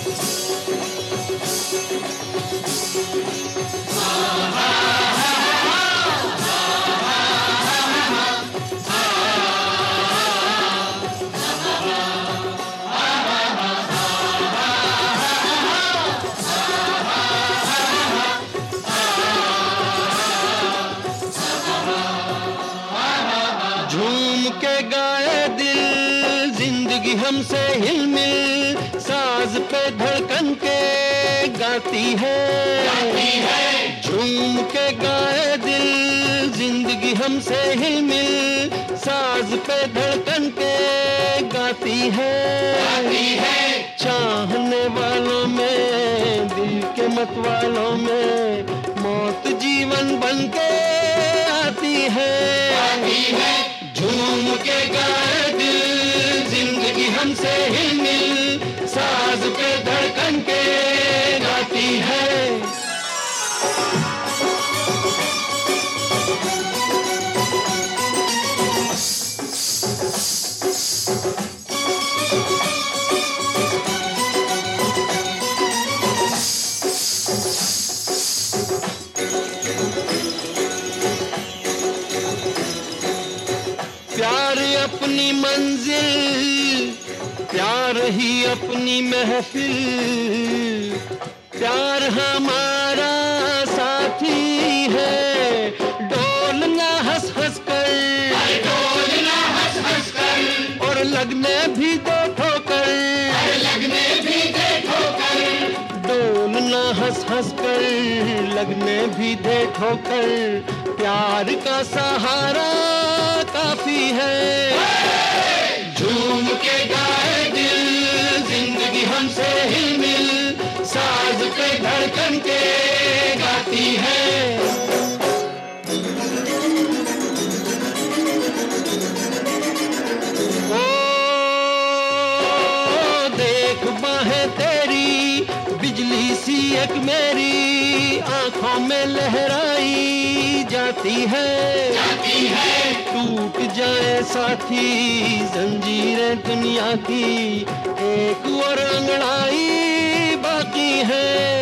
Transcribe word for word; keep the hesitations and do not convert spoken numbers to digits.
झूम के गाए दिल जिंदगी हमसे हिलमिल, साज पे धड़कन के गाती है, गाती है। झूम के गाए दिल जिंदगी हमसे हिलमिल, साज पे धड़कन के गाती है, गाती है। चाहने वालों में दिल के मत वालों में मौत जीवन बन के आती है, आती है। झूम के गाए दिल जिंदगी हमसे हिलमिल, साज पे धड़कन के गाती है। प्यार अपनी मंजिल, प्यार ही अपनी महफिल, प्यार हमारा साथी है। डोलना हंस हंस कर, डोलना हंस हंस कर, और लगने भी दो ठोकर, लगने भी दे ठोकर। डोलना हंस हंस कर, लगने भी दे ठोकर, प्यार का सहारा काफी है। झूम के गाए दिल जिंदगी हमसे हिलमिल, साज पे धड़कन के गाती है। ओ देख बाहें तेरी बिजली सी एक मेरी, आंखों में लहराई जाती है, जाती है। टूट जाए साथी जंजीरें दुनिया की, एक और अंगड़ाई बाकी है।